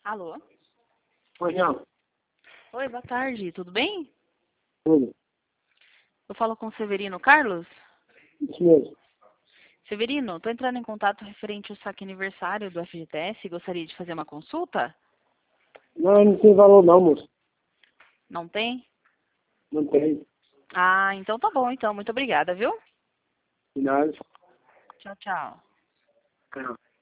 Alô? Oi, não. Oi, boa tarde, tudo bem? Tudo. Eu falo com o Severino Carlos? Isso mesmo. Severino, estou entrando em contato referente ao saque aniversário do FGTS e gostaria de fazer uma consulta? Não tem valor não, moço. Não tem? Não tem. Ah, então tá bom, então. Muito obrigada, viu? De nada. Tchau, tchau. Não.